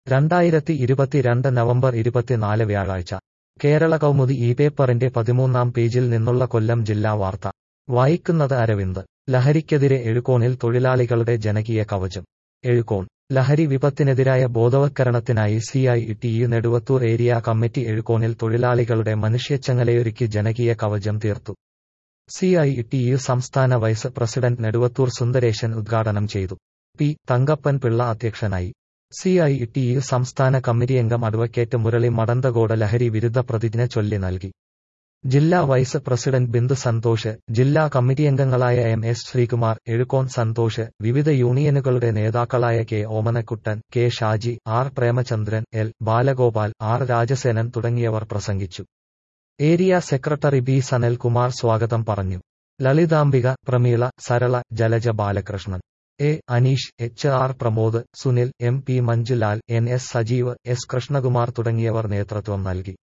2022 November 24 വ്യാഴാഴ്ച കേരള കൗമുദി ഈ പേപ്പറിന്റെ 13-ാം പേജിൽ നിന്നുള്ള കൊല്ലം ജില്ലാ വാർത്ത വായിക്കുന്നത് അരവിന്ദ്. ലഹരിക്കെതിരെ എഴുകോണിൽ തൊഴിലാളികളുടെ ജനകീയ കവചം. എഴുകോൺ. ലഹരി വിപത്തിനെതിരായ ബോധവത്കരണത്തിനായി CITU നെടുവത്തൂർ ഏരിയ കമ്മിറ്റി എഴുകോണിൽ തൊഴിലാളികളുടെ മനുഷ്യച്ചങ്ങലയൊരുക്കി ജനകീയ കവചം തീർത്തു. CITU സംസ്ഥാന വൈസ് പ്രസിഡന്റ് നെടുവത്തൂർ സുന്ദരേശൻ ഉദ്ഘാടനം ചെയ്തു. പി. തങ്കപ്പൻ പിള്ള അധ്യക്ഷനായി. CITU സംസ്ഥാന കമ്മിറ്റിയംഗം അഡ്വക്കേറ്റ് മുരളി മടന്തകോട് ലഹരി വിരുദ്ധ പ്രതിജ്ഞ ചൊല്ലി നൽകി. ജില്ലാ വൈസ് പ്രസിഡന്റ് ബിന്ദു സന്തോഷ്, ജില്ലാ കമ്മിറ്റിയംഗങ്ങളായ MS ശ്രീകുമാർ, എഴുകോൺ സന്തോഷ്, വിവിധ യൂണിയനുകളുടെ നേതാക്കളായ K. Omanakuttan, K. Shaji, R. Premachandran, L. Balagopal, R. Rajasenan തുടങ്ങിയവർ പ്രസംഗിച്ചു. Area secretary B. സനൽകുമാർ സ്വാഗതം പറഞ്ഞു. Lalithambika, Prameela, Sarala, Jalaja Balakrishnan, A. Aneesh, HR Pramod, Sunil, MP Manjulal, NS Sajeev, S. Krishnakumar തുടങ്ങിയവർ നേതൃത്വം നൽകി.